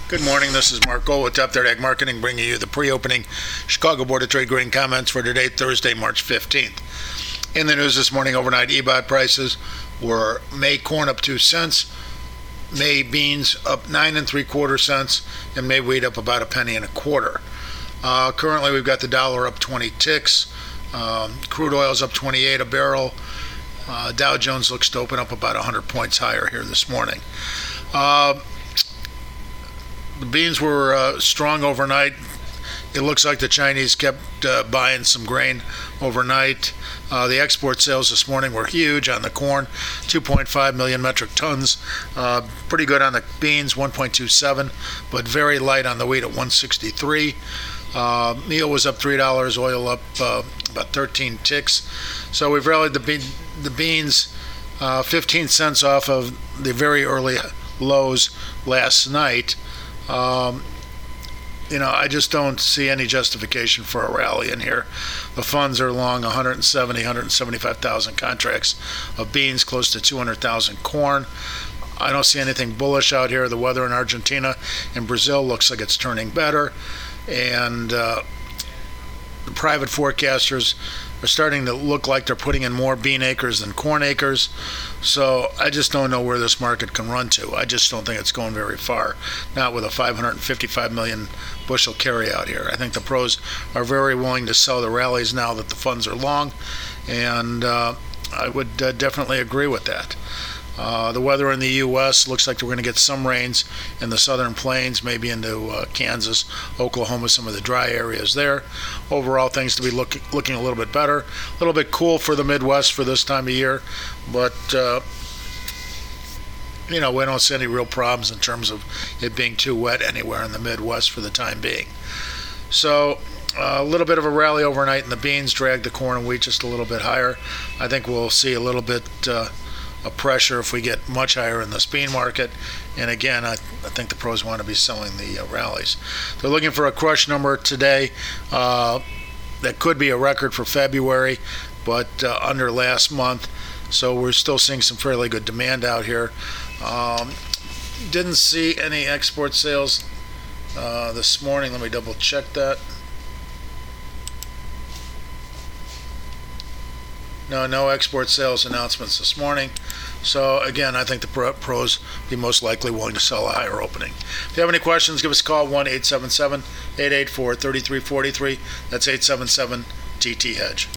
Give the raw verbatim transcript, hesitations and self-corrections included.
Good morning. This is Mark Gold with Top Third Ag Marketing, bringing you the pre-opening Chicago Board of Trade grain comments for today, Thursday, March fifteenth. In the news this morning, overnight E B O T prices were May corn up two cents, May beans up nine and three quarter cents, and May wheat up about a penny and a quarter. Uh, currently, we've got the dollar up twenty ticks, um, crude oil's up twenty-eight a barrel. Uh, Dow Jones looks to open up about one hundred points higher here this morning. Uh, The beans were uh, strong overnight. It looks like the Chinese kept uh, buying some grain overnight. Uh, the export sales this morning were huge on the corn, two point five million metric tons. Uh, pretty good on the beans, one point two seven, but very light on the wheat at one sixty-three. Uh, meal was up three dollars, oil up uh, about thirteen ticks. So we've rallied the, be- the beans uh, fifteen cents off of the very early lows last night. Um, you know, I just don't see any justification for a rally in here. The funds are long one hundred seventy, one hundred seventy-five thousand contracts of beans, close to two hundred thousand corn. I don't see anything bullish out here. The weather in Argentina and Brazil looks like it's turning better. And uh, the private forecasters are starting to look like they're putting in more bean acres than corn acres. So I just don't know where this market can run to. I just don't think it's going very far, not with a five hundred fifty-five million bushel carry out here. I think the pros are very willing to sell the rallies now that the funds are long, and uh, I would uh, definitely agree with that. Uh, the weather in the U S looks like we're going to get some rains in the southern plains, maybe into uh, Kansas, Oklahoma, some of the dry areas there. Overall, things to be look, looking a little bit better. A little bit cool for the Midwest for this time of year, but uh, you know, we don't see any real problems in terms of it being too wet anywhere in the Midwest for the time being. So uh, a little bit of a rally overnight in the beans, dragged the corn and wheat just a little bit higher. I think we'll see a little bit uh, of pressure if we get much higher in this bean market. And again, I, I think the pros want to be selling the uh, rallies. They're looking for a crush number today uh, that could be a record for February, but uh, under last month. So we're still seeing some fairly good demand out here. Um, didn't see any export sales uh, this morning. Let me double check that. No, no export sales announcements this morning. So again, I think the pros be most likely willing to sell a higher opening. If you have any questions, give us a call, one eight seven seven, eight eight four, three three four three. That's eight seven seven T T Hedge.